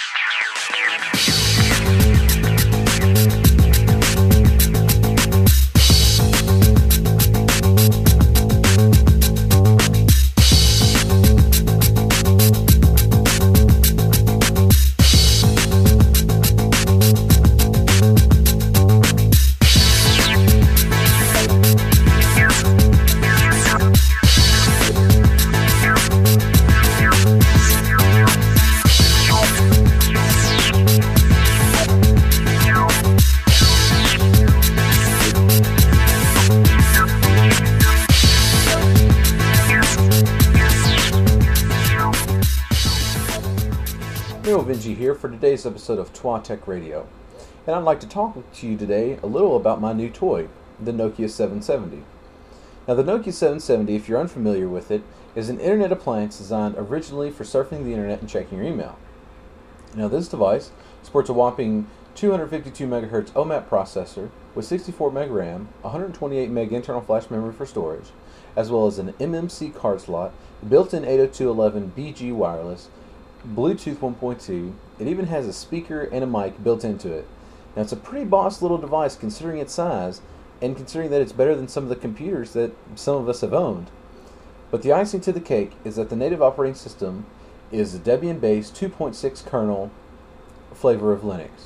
Vinci here for today's episode of TWA-Tech Radio, and I'd like to talk to you today a little about my new toy, the Nokia 770. Now the Nokia 770, if you're unfamiliar with it, is an internet appliance designed originally for surfing the internet and checking your email. Now this device sports a whopping 252 MHz OMAP processor with 64 MB RAM, 128 MB internal flash memory for storage, as well as an MMC card slot, built-in 802.11bg wireless, Bluetooth 1.2. It even has a speaker and a mic built into it. Now it's a pretty boss little device considering its size and considering that it's better than some of the computers that some of us have owned. But the icing to the cake is that the native operating system is a Debian-based 2.6 kernel flavor of Linux.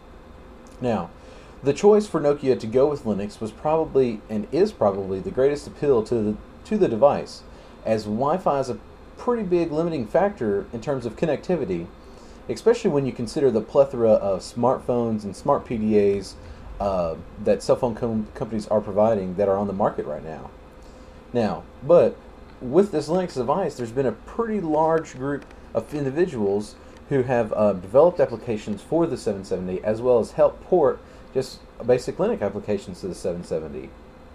Now, the choice for Nokia to go with Linux was probably and is probably the greatest appeal to the device, as Wi-Fi is a pretty big limiting factor in terms of connectivity, especially when you consider the plethora of smartphones and smart PDAs that cell phone companies are providing that are on the market right now. But with this Linux device, there's been a pretty large group of individuals who have developed applications for the 770 as well as helped port just basic Linux applications to the 770.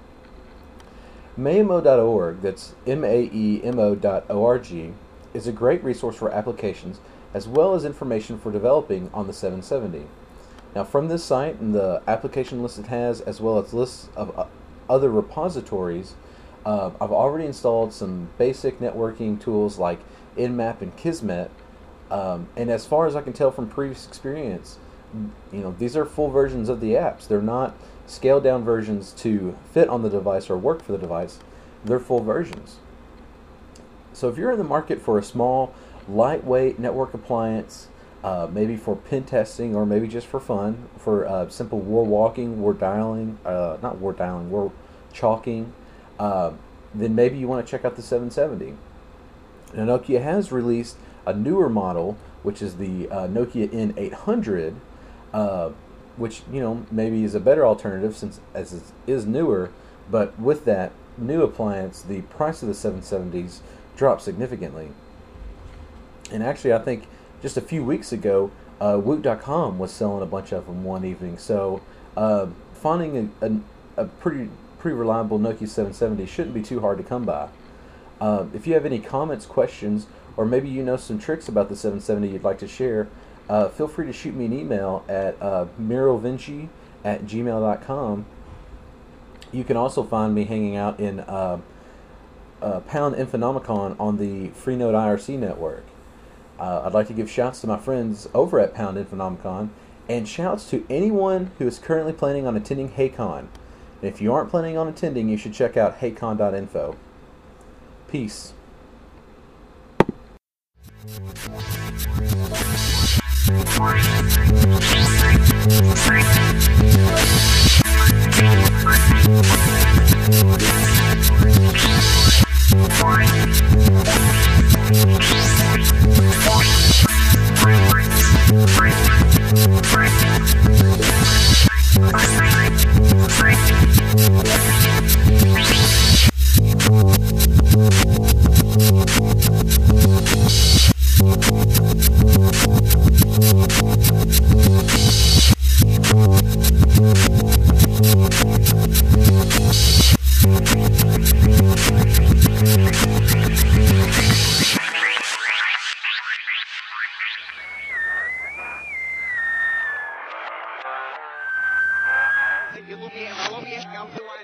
Maemo.org, that's maemo.org, is a great resource for applications as well as information for developing on the 770. Now from this site and the application list it has as well as lists of other repositories, I've already installed some basic networking tools like Nmap and Kismet, and as far as I can tell from previous experience, these are full versions of the apps. They're not scaled down versions to fit on the device or work for the device. They're full versions. So if you're in the market for a small, lightweight network appliance, maybe for pen testing or maybe just for fun, for simple war walking, war chalking, then maybe you want to check out the 770. Now Nokia has released a newer model, which is the Nokia N800, which maybe is a better alternative since as it is newer, but with that new appliance the price of the 770s dropped significantly. And actually I think just a few weeks ago Woot.com was selling a bunch of them one evening, so finding a pretty reliable Nokia 770 shouldn't be too hard to come by. If you have any comments, questions, or maybe you know some tricks about the 770 you'd like to share, feel free to shoot me an email at mirovinci@gmail.com. You can also find me hanging out in Pound Infonomicon on the Freenode IRC network. I'd like to give shouts to my friends over at Pound Infonomicon, and shouts to anyone who is currently planning on attending HeyCon. And if you aren't planning on attending, you should check out heycon.info. Peace. You look at